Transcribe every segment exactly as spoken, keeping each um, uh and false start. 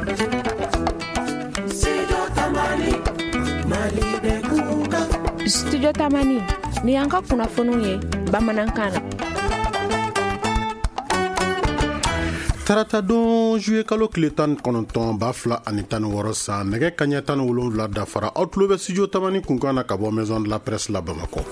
Studio Tamani ni an ka kunnafoniw ye bamanankan na. Tarata don juillet kalo tile tan kɔnɔntɔn ba fila ani tan wɔɔrɔ san nɛgɛ kaɲɛ tan wolonwula dafara aw tulo bɛ studio Tamani kunkan na ka bɔ maison de la presse la Bamakɔ.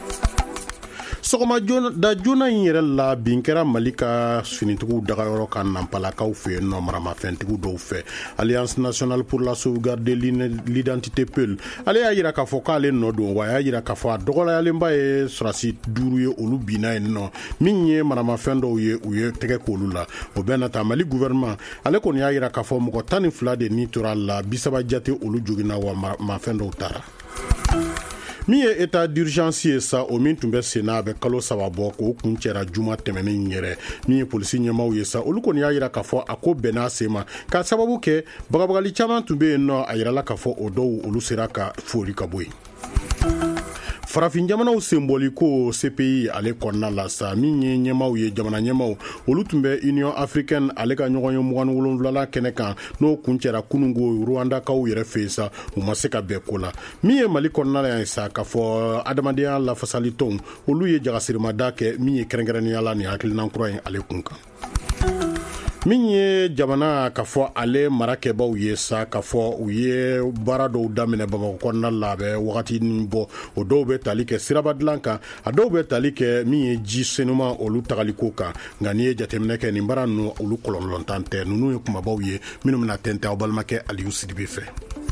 Sɔgɔma da joona in yɛrɛ la bin kɛra Mali ka finitigiw dagayɔrɔ ka nanpalakaw fɛ yen nɔ maramafɛntigiw dɔw fɛ. Alliance nationale pour la sauvegarde de l'identité P E L ale y'a jira k'a fɔ k'ale nɔ don wa a y'a jira k'a fɔ a dɔgɔyalenba ye sɔrasi duuru ye olu binna yen nɔ min ye maramafɛn dɔw ye u ye tɛgɛ k'olu la. O bɛɛ nata Mali gouvernement ale kɔni y'a jira k'a fɔ mɔgɔ tan ni fila de ni tora la bisaba jate olu joginna wa maramafɛn dɔw taara. Min ye état d'urgence ye sa o min tun bɛ senna a bɛ kalo saba bɔ k'o kun cɛra juma tɛmɛnen yɛrɛ min ye polisi ɲɛmaw ye sa olu kɔni y'a jira k'a fɔ a ko bɛnna se ma k'a sababu kɛ bagabagali caman tun bɛ yen nɔ a yirala k'a fɔ o dɔw olu sera ka fori ka bɔ yen. Farafin jamanaw senbɔli ko C P I ale kɔnɔna la sa min ye ɲɛmaw ye jamana ɲɛmaw olu tun bɛ Union africaine ale ka ɲɔgɔn ye mugan ni wolonwula kɛnɛ kan n'o kun cɛra kunungo Rwandakaw yɛrɛ fɛ sa u ma se ka bɛn ko la min ye Mali kɔnɔna la yan sa k'a fɔ adamadenya lafasali tɔnw olu ye jagasirimada kɛ min ye kɛrɛnkɛrɛnnenya la ni hakilina kura ye ale kun kan. Min ye jamana k'a fɔ ale marakɛbaw ye sa k'a fɔ u ye baara dɔw daminɛ Bamakɔ kɔnɔna la a bɛ wagati nin bɔ o dɔw bɛ tali kɛ siraba dilan kan a dɔw bɛ tali kɛ min ye ji senuma olu tagaliko kan nka n'i ye jateminɛ kɛ nin baara ninnu olu kɔlɔlɔntan tɛ ninnu ye kumabaw ye minnu bɛna tɛntɛn aw balimakɛ Aliyu Sidibe fɛ.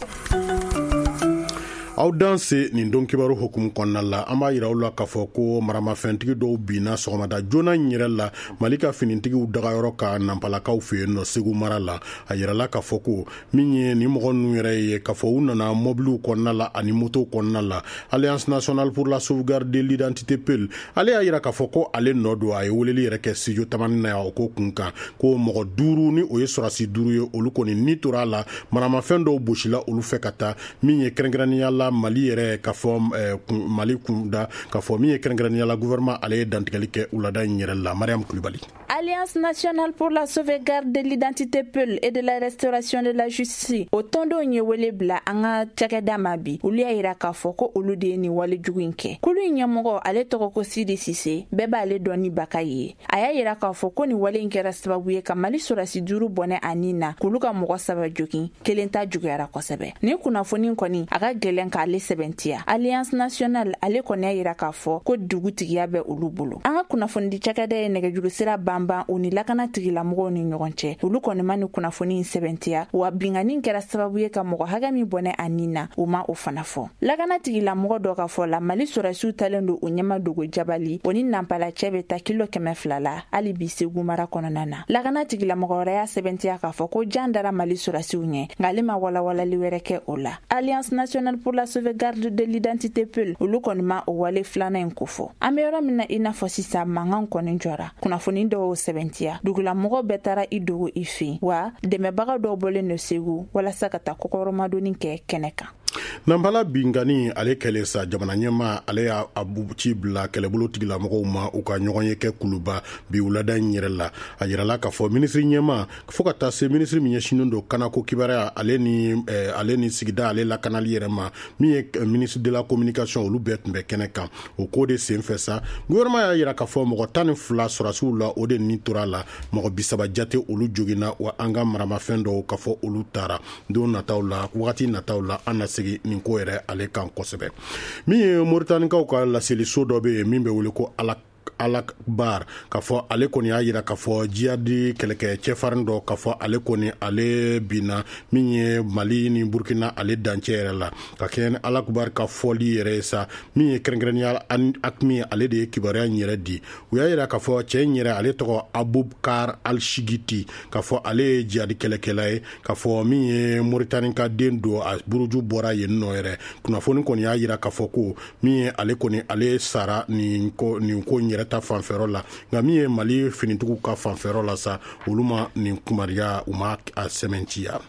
Aw danse nin don kibaru hukumu kɔnɔna la an b'a yira aw la k'a fɔ ko maramafɛntigi dɔw binna sɔgɔmada joona in yɛrɛ la Mali ka finitigiw dagayɔrɔ ka nanpalakaw fɛ yen nɔ Segu mara la a yirala k'a fɔ ko min ye nin mɔgɔ ninnu yɛrɛ ye k'a fɔ u nana mobiliw kɔnɔna la ani motow kɔnɔna la Alliance nationale pour la sauvegarde de l'identité P E L ale y'a yira k'a fɔ ko ale nɔ don a ye weleli yɛrɛ kɛ studio Tamani na yan o ko kun kan ko mɔgɔ duuru ni o ye sɔrasi duuru ye olu kɔni ni tora a la maramafɛn dɔw bosila olu fɛ ka taa min ye kɛrɛnkɛrɛnnenya la Mali yɛrɛ ka fɔ Mali kunda ka fɔ min ye kɛrɛnkɛrɛnnenya la gouvernement ale ye dantigɛli kɛ ulada in yɛrɛ la Mariam Kulibali. Alliance nationale pour la sauvegarde de l'identité P E L et de la restauration de la justice o tɔndon ye wele bila an ka cakɛda ma bi olu y'a yira k'a fɔ ko olu de ye nin wale jugu in kɛ kulu in ɲɛmɔgɔ ale tɔgɔ ko Sidi Sise bɛɛ b'ale dɔn ni Baka ye a y'a yira k'a fɔ ko nin wale in kɛra sababu ye ka Mali sɔrasi duuru bɔnɛ a nin na k'olu ka mɔgɔ saba jogin kelen ta juguyara kosɛbɛ nin kunnafoni kɔni a ka gɛlɛn k'ale sɛbɛntiya Alliance nationale ale kɔni y'a yira k'a fɔ ko dugutigiya bɛ olu bolo an ka kunnafoni di cakɛda ye nɛgɛjuru sira banban o ni lakana tigilamɔgɔw ni ɲɔgɔn cɛ olu kɔni ma ni kunnafoni in sɛbɛntiya wa binganin kɛra sababu ye ka mɔgɔ hakɛ min bɔnɛ a nin na o ma o fana fɔ lakana tigilamɔgɔ dɔ ka fɔ la Mali sɔrasiw talen don o ɲɛma dogo jabali o ni nanpala cɛ bɛ ta kilo kɛmɛ fila la hali bi Segu mara kɔnɔna na lakana tigilamɔgɔ wɛrɛ y'a sɛbɛntiya k'a fɔ ko jan dara Mali sɔrasiw ɲɛ nka ale ma walawalali wɛrɛ kɛ o la Alliance nationale pour la sauvegarde de l'identité P E L olu kɔni ma o wale filanan in kofɔ an bɛ yɔrɔ min na i n'a fɔ sisan mankan kɔni jɔra kunnafoni dɔw sɛbɛntiya dugulamɔgɔ bɛɛ taara i dogo i fɛ wa dɛmɛbaga dɔw bɔlen no Segu walasa ka taa kɔkɔrɔmadonni kɛ kɛnɛ kan. Nanpala bingani ale kɛlɛ sa jamana ɲɛma ale y'a ci bila kɛlɛbolo tigilamɔgɔw ma u ka ɲɔgɔn ye kɛ kuluba bi wulada in yɛrɛ la a yirala k'a fɔ minisiri ɲɛma fo ka taa se minisiri min ɲɛsinnen don kanako kibaruya ale ni eh, ale ni sigida ale lakanali yɛrɛ ma min ye ministre de la communication olu bɛɛ tun bɛ kɛnɛ kan o ko de sen fɛ sa gouvernement y'a yira k'a fɔ mɔgɔ tan ni fila sɔrasiw la o de ni tora la mɔgɔ bisaba jate olu joginna wa an ka maramafɛn dɔw k'a fɔ olu taara don nataw la wagati nataw la an na nin ko yɛrɛ ale kan kosɛbɛ min ye Mauritanienkaw ka laseliso dɔ bɛ yen min bɛ wele ko Alak Alakbar k'a fɔ ale kɔni y'a yira k'a fɔ jihadi kɛlɛkɛ cɛfarin dɔ k'a fɔ ale kɔni ale binna min ye Mali ni Burkina ale dancɛ yɛrɛ la ka kɛ Alakbar ka fɔli yɛrɛ ye sa min ye kɛrɛnkɛrɛnnenya akmi ale de ye kibaruya in yɛrɛ di u y'a yira k'a fɔ cɛ in yɛrɛ ale tɔgɔ Abubakar Al-Shigiti k'a fɔ ale ye jihadi kɛlɛkɛla ye k'a fɔ min ye Mauritanie ka den don a buruju bɔra yen nɔ yɛrɛ kunnafoni kɔni y'a yira k'a fɔ ko min ye ale kɔni ale sara nin ko nin ko yɛrɛ ta fanfɛrɛ la nka min ye Mali finitigiw ka fanfɛrɛ la sa olu ma nin kumariya u ma a sɛmɛntiya.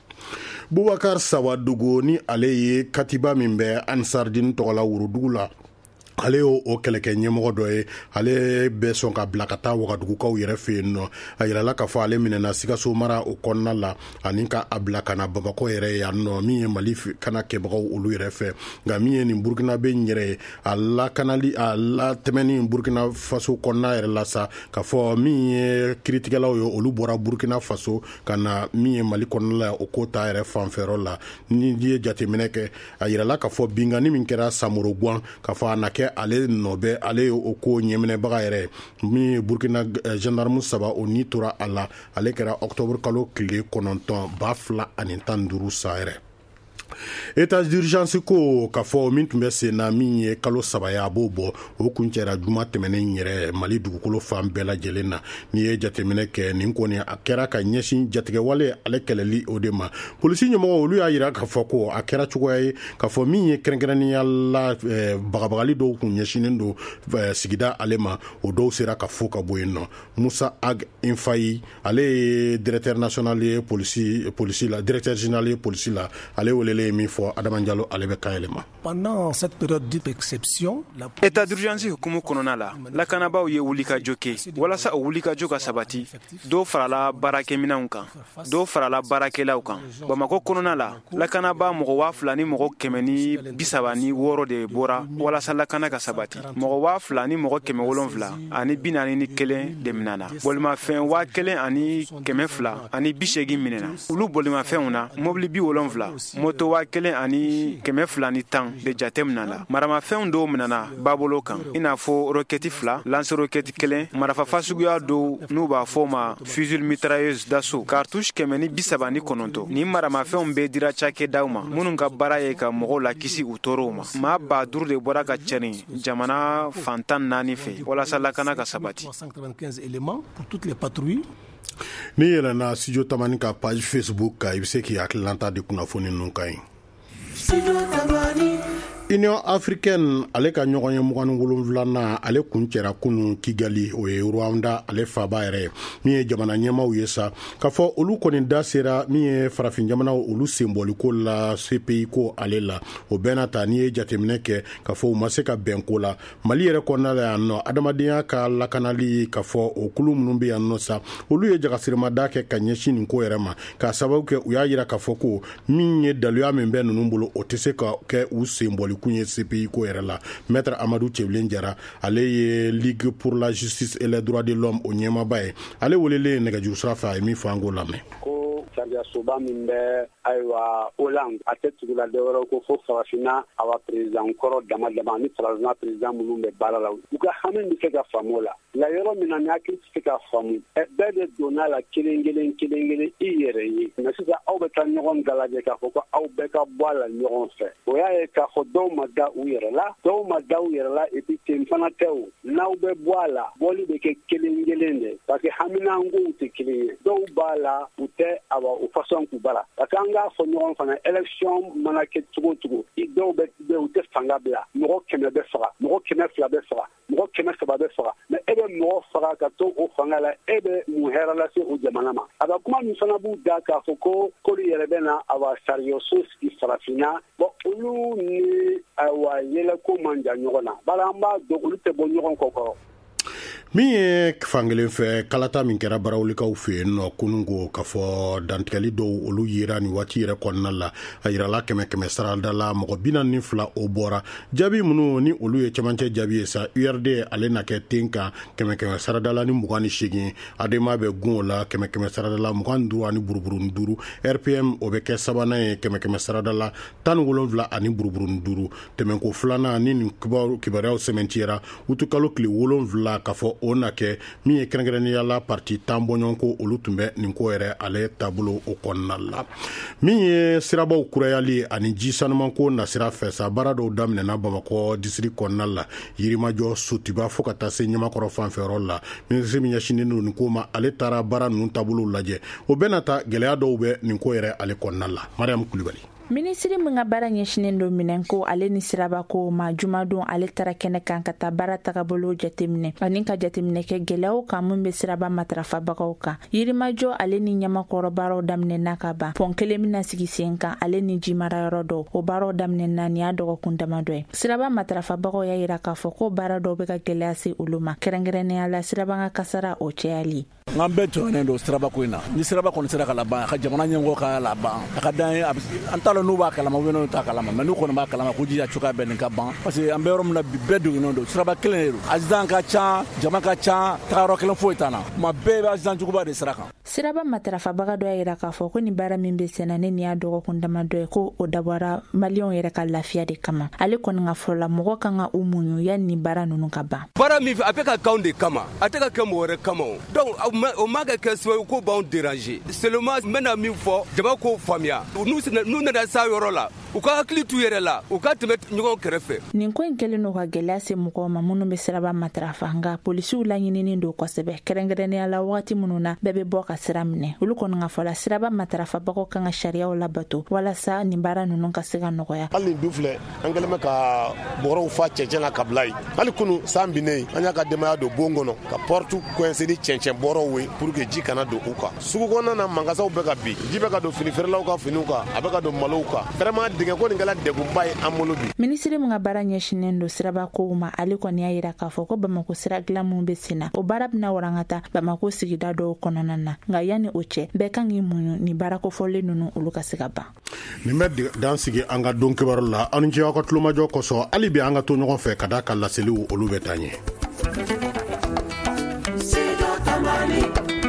Bubakar Sawadogo ni ale ye katiba min bɛ Ansardine tɔgɔ la Worodugu la ale y'o o kɛlɛkɛ ɲɛmɔgɔ dɔ ye ale bɛ sɔn ka bila ka taa wagadugukaw yɛrɛ fɛ yen nɔ a yirala k'a fɔ ale minɛna Sikaso mara o kɔnɔna la ani ka a bila ka na Bamakɔ yɛrɛ yan nɔ min ye Mali kana kɛbagaw olu yɛrɛ fɛ nka min ye nin Burkina bɛ n yɛrɛ ye a lakanali a latɛmɛni Burkina Faso kɔnɔna yɛrɛ la sa k'a fɔ min ye kiritigɛlaw ye olu bɔra Burkina Faso ka na min ye Mali kɔnɔna la o ko ta yɛrɛ fanfɛyɔrɔ la ni ye jateminɛ kɛ a yirala k'a fɔ bingani min kɛra Samoro Gwan k'a fɔ a na kɛ ale nɔbɛ ale o ko ɲɛminɛbaga yɛrɛ min Burkina gendarme saba o ni tora a la ale kɛra octobre kalo tile kɔnɔntɔn ba fila ani tan duuru sa yɛrɛ état d'urgence ko k'a fɔ min tun bɛ sen na min ye kalo saba ye a b'o bɔ o kun cɛra juma tɛmɛnen yɛrɛ Mali dugukolo fan bɛɛ lajɛlen na n'i ye jateminɛ kɛ nin kɔni a kɛra ka ɲɛsin jatigɛwale ale kɛlɛli o de ma polisi ɲɛmɔgɔ olu y'a yira k'a fɔ ko a kɛra cogoya ye k'a fɔ min ye kɛrɛnkɛrɛnnenya la bagabagali dɔw kun ɲɛsinen don sigida ale ma o dɔw sera ka fo ka bɔ yen nɔ Musa Ag Infayi ale ye directeur national ye polisi polisi la directeur général ye polisi la ale welele min fɔ Adama Diallo ale bɛ kan yɛlɛma. Pendant cette période d'exception, état d'urgence hukumu kɔnɔna la lakanabaaw ye wulikajɔ kɛ walasa o wulikajɔ ka sabati dɔw farala baarakɛminɛnw kan dɔw farala baarakɛlaw kan Bamakɔ kɔnɔna la lakanabaa mɔgɔ waa fila ni mɔgɔ kɛmɛ ni bi saba ni wɔɔrɔ de bɔra walasa lakana ka sabati mɔgɔ waa fila ni mɔgɔ kɛmɛ wolonfila ani bi naani ni kelen de minɛna bolimafɛn waa kelen ani kɛmɛ fila ani bi seegin minɛna olu bolimafɛnw na mobili bi wolonfila moto waa kelen ani kɛmɛ fila ni tan de jate minɛna maramafɛnw dɔw minɛna babolo kan i n'a fɔ rokɛti fila lance rokɛti kelen marafafa suguya dɔw n'u b'a fɔ ma fusil mitrailleuse d'assaut cartouche kɛmɛ ni bi saba ni kɔnɔntɔn ni maramafɛnw bɛɛ dira cakɛdaw ma minnu ka baara ye ka mɔgɔw la kisi u tɔɔrɔw ma maa ba duuru de bɔra ka cɛrin jamana fantan naani fɛ walasa lakana ka sabati. Ni yɛlɛna studio tamani ka page Facebook ka i bɛ se k'i hakililanta di kunnafoni ninnu kan ɲi. Union africaine ale ka ɲɔgɔn ye mugan ni wolonwula ale kun cɛra kunu Kigali o ye Rwanda ale faba yɛrɛ min ye jamana ɲɛmaw ye sa k'a fɔ olu kɔni da sera min ye farafin jamanaw olu senbɔliko la C P I ko ale la o bɛɛ n'a ta n'i ye jateminɛ kɛ k'a fɔ u ma se ka bɛn ko la Mali yɛrɛ kɔnɔna la yan nɔ adamadenya ka lakanali k'a fɔ o kulu minnu bɛ yan nɔ sa olu ye jagasiremada kɛ ka ɲɛsin nin ko yɛrɛ ma k'a sababu kɛ u y'a yira k'a fɔ ko min ye daluya min bɛ ninnu bolo o tɛ se ka kɛ u senbɔli kun ye C P I ko yɛrɛ la maître Amadou Tchewlen Jara ale ye Ligue pour la justice et les droits de l'homme o ɲɛmaba ye ale welele nɛgɛjuru sira fɛ a ye min fɔ an k'o lamɛn. Sariya soba min bɛ ayiwa Hollande a tɛ tugu la dɔwɛrɛ ko fo farafinna awa président kɔrɔ dama dama ni farafinna président minnu bɛ baara la u ka hami bɛ se ka faamu o la la yɔrɔ min na ni hakili tɛ se ka faamu bɛɛ de donna la kelen kelen kelen kelen i yɛrɛ ye mɛ sisan aw bɛ taa ɲɔgɔn dalajɛ k'a fɔ ko aw bɛɛ ka bɔ a la ɲɔgɔn fɛ o y'a ye k'a fɔ dɔw ma da u yɛrɛ la dɔw ma da u yɛrɛ la et puis ten fana tɛ o n'aw bɛ bɔ a la bɔli bɛ kɛ kelen kelen de parce que haminankow tɛ kelen ye dɔw b'a la u tɛ awa o façon k'u bara parce que an k'a fɔ ɲɔgɔn fana élection mana kɛ cogo cogo i dɔw bɛ u tɛ fanga bila mɔgɔ kɛmɛ bɛ faga mɔgɔ kɛmɛ fila bɛ faga mɔgɔ kɛmɛ saba bɛ faga mɛ e bɛ mɔgɔ faga ka to o fanga la e bɛ mun hɛrɛ lase o jamana ma a ka kuma min fana b'u da k'a fɔ ko k'olu yɛrɛ bɛ na awa sariyaso sigi farafinna bɔn olu ni awa yɛlɛko man jan ɲɔgɔn na bari an b'a dɔn olu tɛ bɔ ɲɔgɔn kɔ kɔrɔ. Min ye fankelen fɛ kalata min kɛra barawulikaw fɛ yen nɔ kunun ko k'a fɔ dantigɛli dɔw olu yera ni waati yɛrɛ kɔnɔna la a yirala kɛmɛ kɛmɛ sarada la mɔgɔ bi naani ni fila o bɔra jaabi minnu ni olu ye cɛmancɛ jaabi ye sa U R D ale na kɛ ten kan kɛmɛ kɛmɛ sarada la ni mugan ni seegin adema bɛ gun o la kɛmɛ kɛmɛ sarada la mugan ni duuru ani buruburu ni duuru R P M o bɛ kɛ sabanan ye kɛmɛ kɛmɛ sarada la tan ni wolonwula ani buruburu ni duuru tɛmɛko filanan ni nin kibaruyaw sɛmɛntiyara utukalo tile wolonwula k'a fɔ o na kɛ min ye kɛrɛnkɛrɛnnenya la parti tan bɔɲɔgɔn ko olu tun bɛ nin ko yɛrɛ ale taabolo o kɔnɔna la min ye sirabaw kurayali ani ji sanumanko nasira fɛ sa baara dɔw daminɛna Bamakɔ district kɔnɔna la yirimajɔ sotiba fo ka taa se ɲamakɔrɔ fanfɛyɔrɔ la ministre min ɲɛsinen don nin ko ma ale taara baara ninnu taabolo lajɛ o bɛɛ na ta gɛlɛya dɔw bɛ nin ko yɛrɛ ale kɔnɔna la Mariam Kulibali. Minisiri min ka baara ɲɛsinen do minɛn ko ale ni siraba ko ma jumadon ale tara kɛnɛ kan ka taa baara tagabolo jateminɛ ani ka jateminɛ kɛ gɛlɛyaw kan mun bɛ siraba matarafabagaw kan. Yirimajɔ ale ni ɲamakɔrɔ baaraw daminɛna ka ban. Pɔn kelen mina sigi sen kan ale ni jimarayɔrɔ dɔ o baaraw daminɛna ni y'a dɔgɔkun damadɔ ye. Siraba matarafabagaw y'a yira k'a fɔ ko baara dɔw bɛ ka gɛlɛya se olu ma. Kɛrɛnkɛrɛnnenya la siraba ka kasara o cɛyali. N'an bɛɛ tɔɔnen don siraba ko in na ni siraba kɔni sera ka laban a ka jamana ɲɛmɔgɔ ka laban a ka dan ye an t'a dɔn n'u b'a kalama u bɛ n'u t'a kalama mais n'u kɔni b'a kalama ko jija cogoya bɛɛ nin ka ban parce que an bɛ yɔrɔ min na bi bɛɛ dogonnen don siraba kelen de don accident ka ca jama ka ca tagayɔrɔ kelen foyi t'an na kuma bɛɛ bɛ accident juguba de sira kan. Siraba matarafabaga dɔ y'a yira k'a fɔ ko ni baara min bɛ senna ne ni y'a dɔgɔkun damadɔ ye ko o dabɔra maliyɛnw yɛrɛ ka lafiya de kama. Ale kɔni ka fɔla mɔgɔ kan ka u muɲu yanni ni baara ninnu ka ban. Baara min a bɛ ka k'anw de kama a tɛ ka kɛ mɔgɔ wɛrɛ kama o donc o ma kɛ kɛ sababu ko b'anw déranger seulement n bɛna min fɔ jama k'o faamuya n'u nana s'a yɔrɔ la u ka hakili t'u yɛrɛ la u ka tɛmɛ ɲɔgɔn kɛrɛfɛ. Nin ko in kɛlen don ka gɛlɛya se mɔgɔw ma minnu bɛ siraba matarafa nka polisiw laɲininen don kosɛbɛ kɛrɛnkɛrɛnnenya la wagati minnu na bɛɛ bɛ bɔ ka sira minɛ olu kɔni ka fɔla siraba matarafabagaw kan ka sariyaw labato walasa nin baara ninnu ka se ka nɔgɔya. Hali nin du filɛ an kɛlen bɛ ka bɔrɔw fa cɛncɛn na ka bila yen hali kunu san binnen an y'a ka denbaya don bon kɔnɔ ka porte coincé ni cɛncɛn bɔrɔw ye pour que ji kana don u kan. Sugu kɔnɔna na mankasaw bɛ ka bin ji bɛ ka don fini feerelaw ka finiw kan a bɛ ka don malow kan vraiment dingɛ ko nin kɛla degunba ye an bolo bi. Minisiri min ka baara ɲɛsinen don siraba kow ma ale kɔni y'a yira k'a fɔ ko Bamako sira dilan mun bɛ sen na o baara bɛna warankata Bamako sigida dɔw kɔnɔna na nka yanni o cɛ bɛɛ kan k'i muɲu ni baara kofɔlen ninnu olu ka se ka ban. Nin bɛ dan sigi an ka don kibaru la aw ni ce aw ka tulomajɔ kosɔn hali bi an ka to ɲɔgɔn fɛ ka da ka laseliw olu bɛ taa ɲɛ.